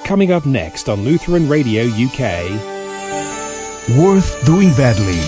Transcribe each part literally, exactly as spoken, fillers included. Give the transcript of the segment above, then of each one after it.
Coming up next on Lutheran Radio U K. Worth Doing Badly.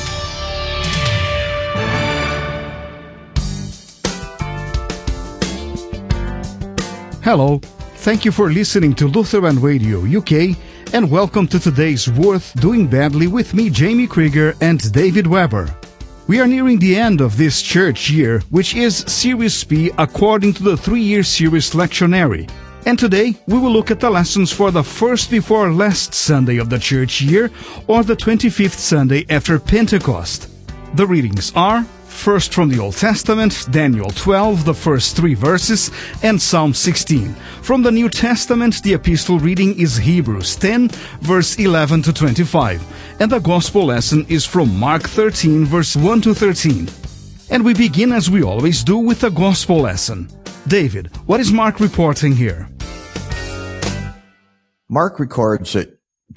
Hello, thank you for listening to Lutheran Radio U K, and welcome to today's Worth Doing Badly with me, Jamie Krieger, and David Weber. We are nearing the end of this church year, which is Series P according to the three-year series lectionary. And today, we will look at the lessons for the first before last Sunday of the church year, or the twenty-fifth Sunday after Pentecost. The readings are, first from the Old Testament, Daniel twelve, the first three verses, and Psalm sixteen. From the New Testament, the epistle reading is Hebrews ten, verse eleven to twenty-five. And the gospel lesson is from Mark thirteen, verse one to thirteen. And we begin as we always do with the gospel lesson. David, what is Mark reporting here? Mark records that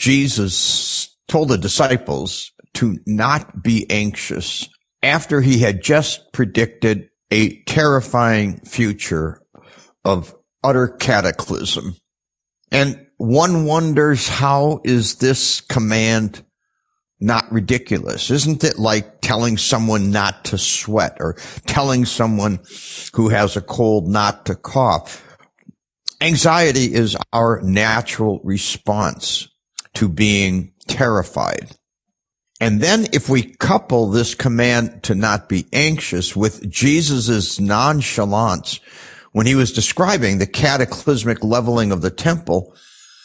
Jesus told the disciples to not be anxious after he had just predicted a terrifying future of utter cataclysm. And one wonders, how is this command not ridiculous? Isn't it like telling someone not to sweat, or telling someone who has a cold not to cough? Anxiety is our natural response to being terrified. And then if we couple this command to not be anxious with Jesus' nonchalance when he was describing the cataclysmic leveling of the temple,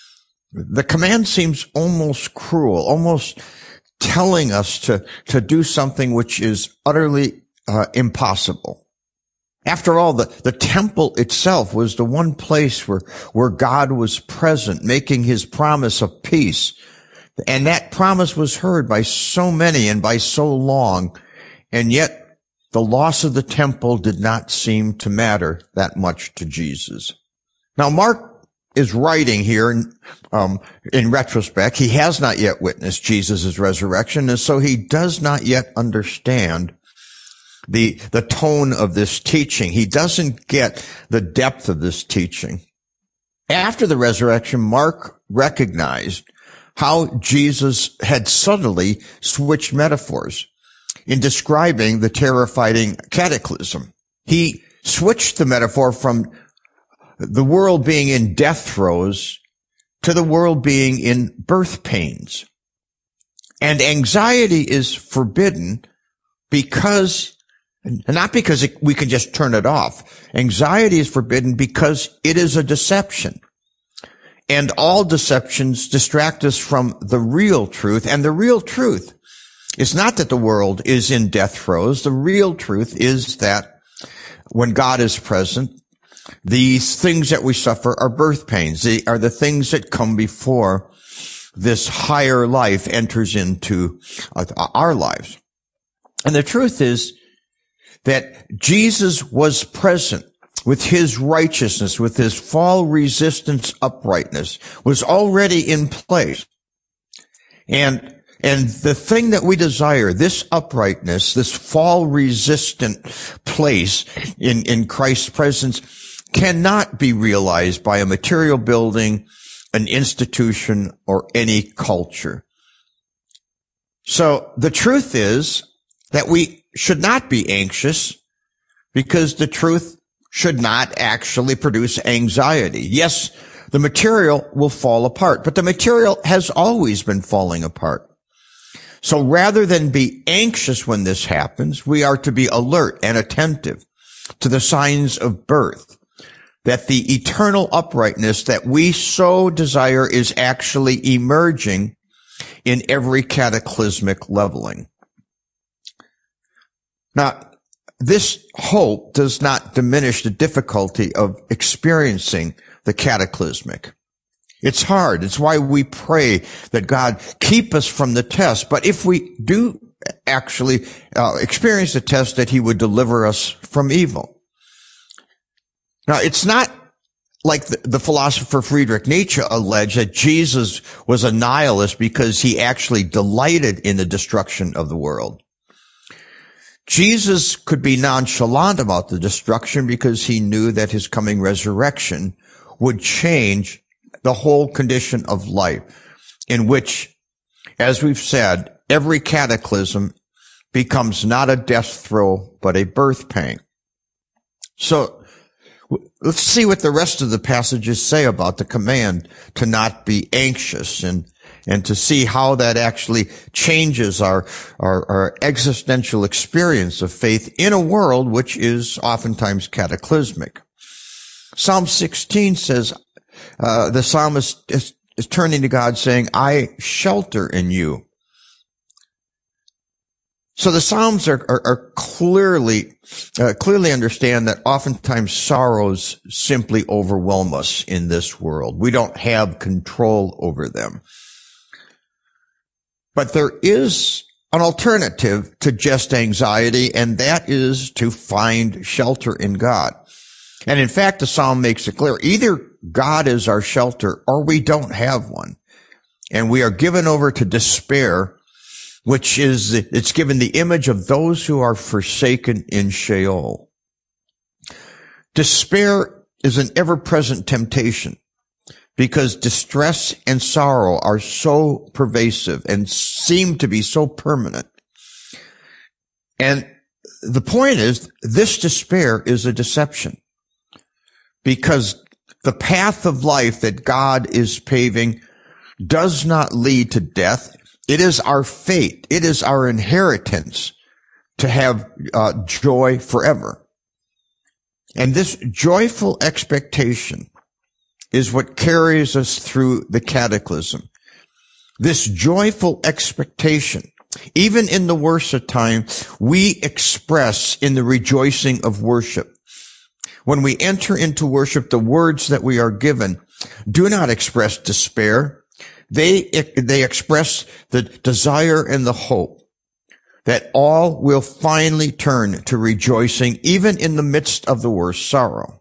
the command seems almost cruel, almost telling us to, to do something which is utterly uh, impossible. After all, the, the temple itself was the one place where, where God was present, making his promise of peace. And that promise was heard by so many and by so long. And yet the loss of the temple did not seem to matter that much to Jesus. Now, Mark is writing here in, um, in retrospect. He has not yet witnessed Jesus' resurrection, and so he does not yet understand the, the tone of this teaching. He doesn't get the depth of this teaching. After the resurrection, Mark recognized how Jesus had subtly switched metaphors in describing the terrifying cataclysm. He switched the metaphor from the world being in death throes to the world being in birth pains. And anxiety is forbidden because, not because it, we can just turn it off. Anxiety is forbidden because it is a deception. And all deceptions distract us from the real truth. And the real truth is not that the world is in death throes. The real truth is that when God is present, these things that we suffer are birth pains. They are the things that come before this higher life enters into our lives. And the truth is that Jesus was present with his righteousness, with his fall resistance uprightness, was already in place. And And the thing that we desire, this uprightness, this fall resistant place in, in Christ's presence, cannot be realized by a material building, an institution, or any culture. So the truth is that we should not be anxious, because the truth should not actually produce anxiety. Yes, the material will fall apart, but the material has always been falling apart. So rather than be anxious when this happens, we are to be alert and attentive to the signs of birth, that the eternal uprightness that we so desire is actually emerging in every cataclysmic leveling. Now, this hope does not diminish the difficulty of experiencing the cataclysmic. It's hard. It's why we pray that God keep us from the test. But if we do actually uh, experience the test, that he would deliver us from evil. Now, it's not like the, the philosopher Friedrich Nietzsche alleged that Jesus was a nihilist because he actually delighted in the destruction of the world. Jesus could be nonchalant about the destruction because he knew that his coming resurrection would change the whole condition of life, in which, as we've said, every cataclysm becomes not a death throe, but a birth pang. So let's see what the rest of the passages say about the command to not be anxious, and and to see how that actually changes our, our, our existential experience of faith in a world which is oftentimes cataclysmic. Psalm sixteen says, uh, the psalmist is, is turning to God saying, I shelter in you. So the Psalms are, are, are clearly, uh, clearly understand that oftentimes sorrows simply overwhelm us in this world. We don't have control over them. But there is an alternative to just anxiety, and that is to find shelter in God. And in fact, the Psalm makes it clear, either God is our shelter or we don't have one. And we are given over to despair, which is, it's given the image of those who are forsaken in Sheol. Despair is an ever-present temptation, because distress and sorrow are so pervasive and seem to be so permanent. And the point is, this despair is a deception, because the path of life that God is paving does not lead to death. It is our fate. It is our inheritance to have uh, joy forever. And this joyful expectation is what carries us through the cataclysm. This joyful expectation, even in the worst of times, we express in the rejoicing of worship. When we enter into worship, the words that we are given do not express despair. They, they express the desire and the hope that all will finally turn to rejoicing, even in the midst of the worst sorrow.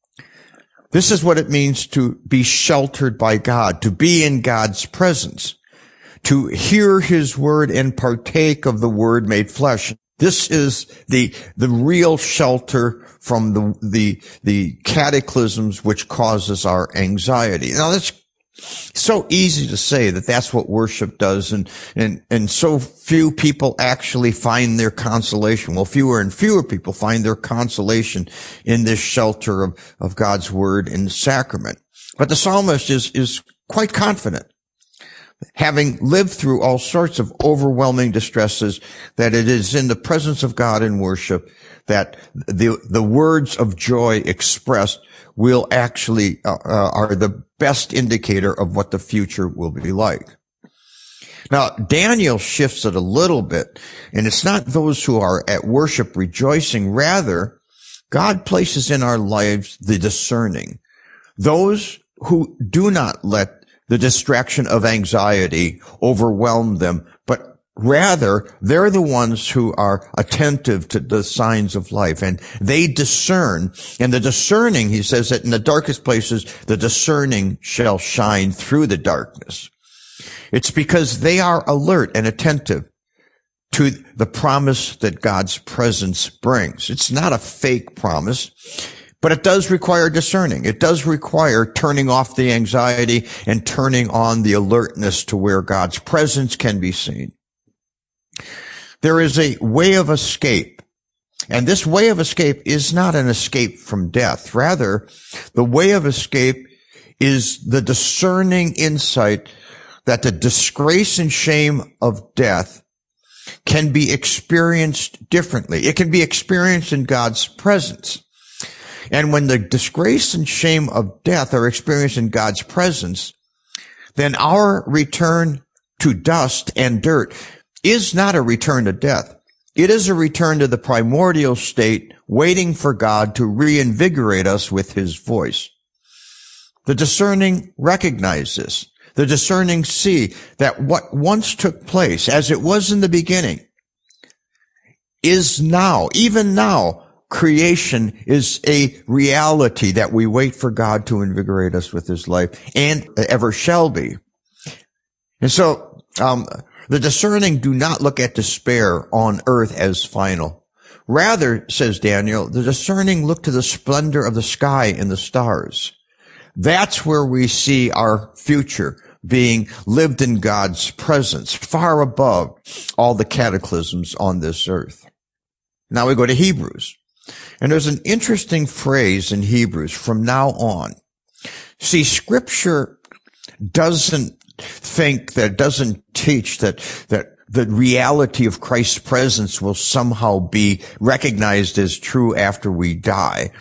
This is what it means to be sheltered by God, to be in God's presence, to hear his word and partake of the word made flesh. This is the, the real shelter from the, the, the cataclysms which causes our anxiety. Now that's so easy to say that that's what worship does, and, and, and so few people actually find their consolation. Well, fewer and fewer people find their consolation in this shelter of, of God's word and sacrament. But the psalmist is, is quite confident, having lived through all sorts of overwhelming distresses, that it is in the presence of God in worship that the, the words of joy expressed will actually, uh, uh, are the best indicator of what the future will be like. Now, Daniel shifts it a little bit, and it's not those who are at worship rejoicing. Rather, God places in our lives the discerning, those who do not let the distraction of anxiety overwhelm them, but rather, they're the ones who are attentive to the signs of life, and they discern. And the discerning, he says that in the darkest places, the discerning shall shine through the darkness. It's because they are alert and attentive to the promise that God's presence brings. It's not a fake promise, but it does require discerning. It does require turning off the anxiety and turning on the alertness to where God's presence can be seen. There is a way of escape, and this way of escape is not an escape from death. Rather, the way of escape is the discerning insight that the disgrace and shame of death can be experienced differently. It can be experienced in God's presence. And when the disgrace and shame of death are experienced in God's presence, then our return to dust and dirt is not a return to death. It is a return to the primordial state, waiting for God to reinvigorate us with his voice. The discerning recognize this. The discerning see that what once took place, as it was in the beginning, is now, even now, creation is a reality that we wait for God to invigorate us with his life, and ever shall be. And so, um, the discerning do not look at despair on earth as final. Rather, says Daniel, the discerning look to the splendor of the sky and the stars. That's where we see our future being lived in God's presence, far above all the cataclysms on this earth. Now we go to Hebrews. And there's an interesting phrase in Hebrews, from now on. See, Scripture doesn't think, that doesn't teach that, that the reality of Christ's presence will somehow be recognized as true after we die.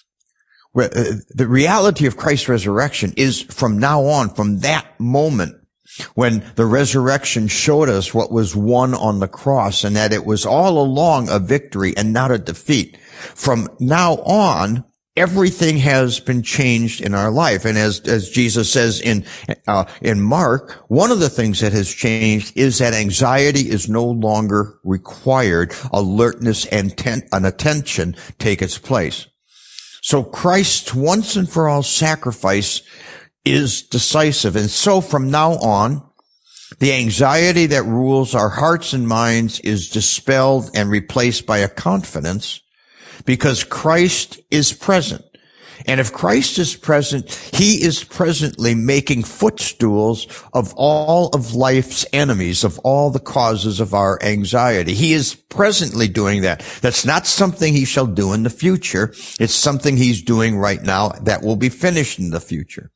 The reality of Christ's resurrection is from now on, from that moment when the resurrection showed us what was won on the cross, and that it was all along a victory and not a defeat. From now on, everything has been changed in our life. And as, as Jesus says in, uh, in Mark, one of the things that has changed is that anxiety is no longer required. Alertness and ten, and attention take its place. So Christ's once and for all sacrifice is decisive. And so from now on, the anxiety that rules our hearts and minds is dispelled and replaced by a confidence, because Christ is present. And if Christ is present, he is presently making footstools of all of life's enemies, of all the causes of our anxiety. He is presently doing that. That's not something he shall do in the future. It's something he's doing right now that will be finished in the future.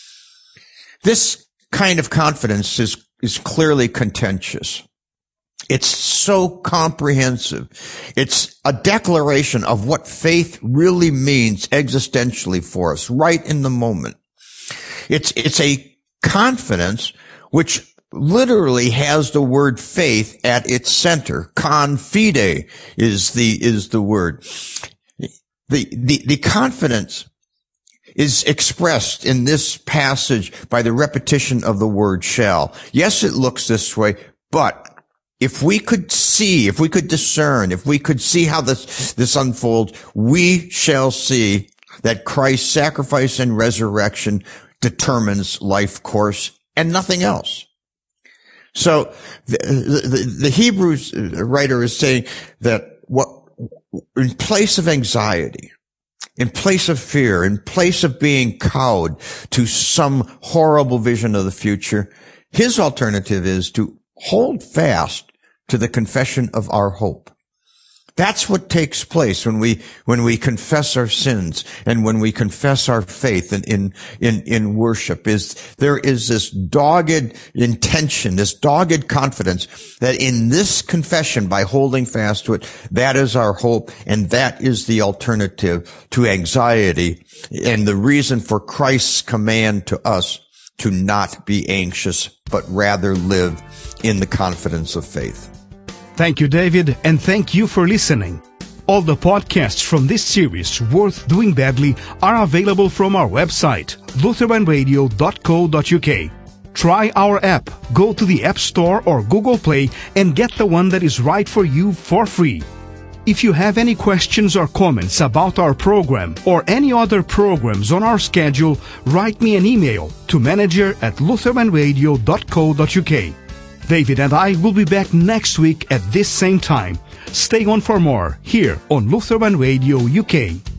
This kind of confidence is, is clearly contentious. It's so comprehensive. It's a declaration of what faith really means existentially for us, right in the moment. It's, it's a confidence which literally has the word faith at its center. Confide is the, is the word. The, the, the confidence is expressed in this passage by the repetition of the word shall. Yes, it looks this way, but if we could see, if we could discern, if we could see how this, this unfolds, we shall see that Christ's sacrifice and resurrection determines life course and nothing else. So the, the, the Hebrews writer is saying that what, in place of anxiety, in place of fear, in place of being cowed to some horrible vision of the future, his alternative is to hold fast to the confession of our hope. That's what takes place when we, when we confess our sins and when we confess our faith in, in, in, in worship. Is, there is this dogged intention, this dogged confidence that in this confession, by holding fast to it, that is our hope, and that is the alternative to anxiety and the reason for Christ's command to us to not be anxious, but rather live in the confidence of faith. Thank you, David, and thank you for listening. All the podcasts from this series, Worth Doing Badly, are available from our website, lutheran radio dot co dot u k. Try our app. Go to the App Store or Google Play and get the one that is right for you for free. If you have any questions or comments about our program or any other programs on our schedule, write me an email to manager at lutheran radio dot co dot u k. David and I will be back next week at this same time. Stay on for more here on Lutheran Radio U K.